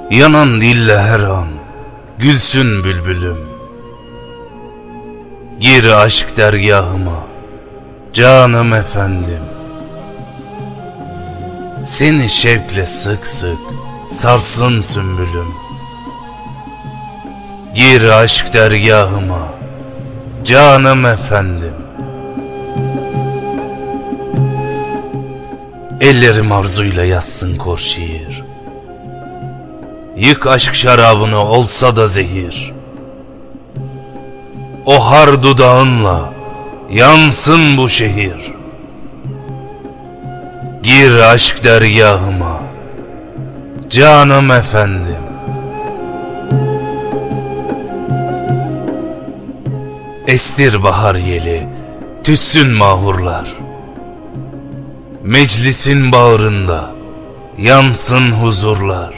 Yanan dille her an gülsün bülbülüm. Gir aşk dergahıma canım efendim. Seni şevkle sık sık sarsın sümbülüm. Gir aşk dergahıma canım efendim. Ellerim arzuyla yazsın kor şiir. Yık aşk şarabını olsa da zehir. O har dudağınla yansın bu şehir. Gir aşk dergahıma canım efendim. Estir bahar yeli, tütsün mahurlar. Meclisin bağrında yansın huzurlar.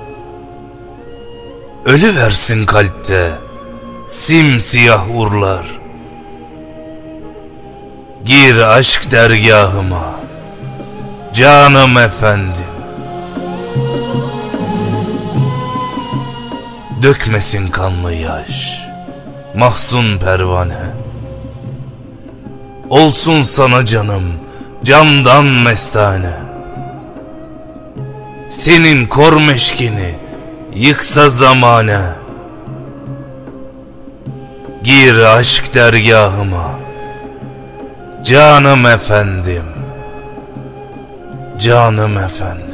Ölüversin kalpte simsiyah urlar. Gir aşk dergahıma canım efendim. Dökmesin kanlı yaş mahzun pervane. Olsun sana canım candan mestane. Senin kor meşkini yıksa zamane. Gir aşk dergahıma canım efendim. Canım efendim.